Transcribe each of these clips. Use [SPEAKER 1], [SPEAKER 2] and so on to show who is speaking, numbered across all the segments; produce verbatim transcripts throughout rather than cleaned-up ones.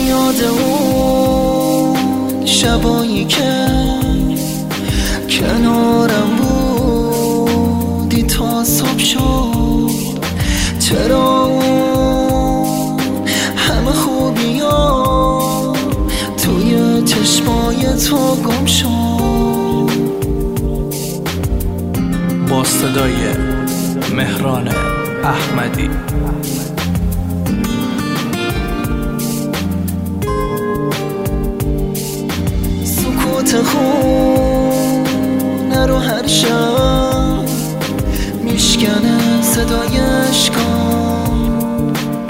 [SPEAKER 1] یاد اون شبایی که کنارم بودی تا صبح شد. چرا اون همه خوبی ها توی چشمای تو گم شد.
[SPEAKER 2] با صدای مهران احمدی.
[SPEAKER 1] سکوت خونه رو هر شب میشکنه صدای اشکام.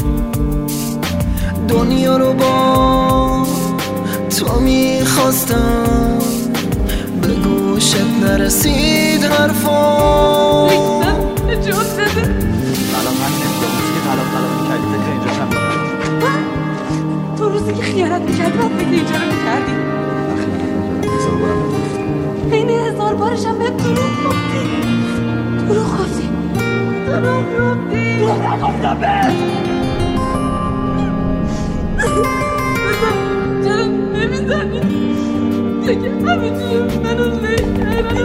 [SPEAKER 1] دنیا رو با تو میخواستم، به گوشت نرسید حرفام.
[SPEAKER 3] ریختم اجاز بده.
[SPEAKER 4] الان من نمیدونم روزی که طلاق طلاق میکردی فکر اینجا شم
[SPEAKER 3] تو روزی که خیانت میکردی باید فکر اینجا رو میکردی.
[SPEAKER 4] هزار بارم بگفت
[SPEAKER 3] این هزار بارشم به دروغ گفتی. دروغ گفتی دروغ گفتی دروغ نگفتم بهت. چرا نمیزنی؟ دیگه همینجور منو لی کردی.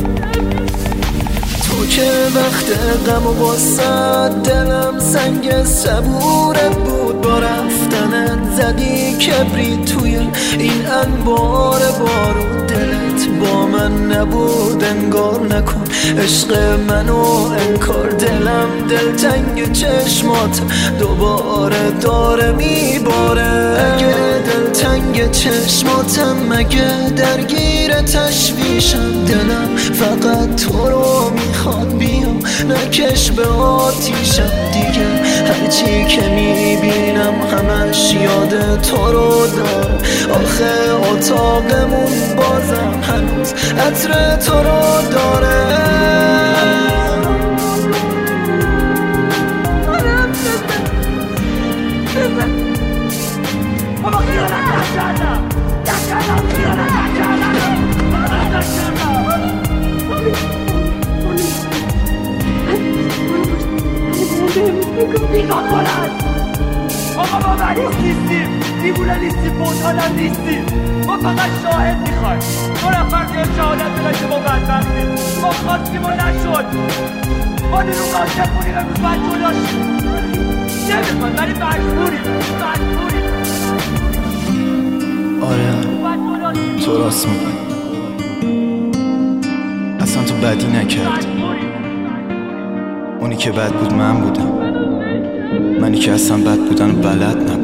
[SPEAKER 1] تو که وقت غم و غصت دلم سنگ صبورت بود. با رفتنت زدی کبری توی این انبار بارو. دلت با من نبود انگار، نکن عشق منو انکار. دلم دلتنگ چشمات دوباره داره میباره. اگه دلتنگ چشماتم مگه درگیر تشویشم. دلم فقط تو رو میخواد، بیام نکش به آتیشم. دیگه هرچی که میبینم همش یاد تو رو دارم. آخه اتاقمون بازم هنوز عطر تو رو داره.
[SPEAKER 3] بابا خیانت نکردم نکردم خیانت نکردم خیانت نکردم. بیگان بلند آقا ما مریض نیستیم، دیوونه نیستیم، معتادم نیستیم. ما فقط شاهد میخوایم. دو نفر که شهادت بدن که ما بدبختیم. ما خواستیم و نشد. ما دروغ عاشق بودیم امروز باید جدا شیم. نمیخواد ولی مجبوریم مجبوریم.
[SPEAKER 1] آره تو راست میگی، اصلا تو بدی نکردی. اونی که بد بود من بودم، منی که اصلا بد بودن بلد نبودم.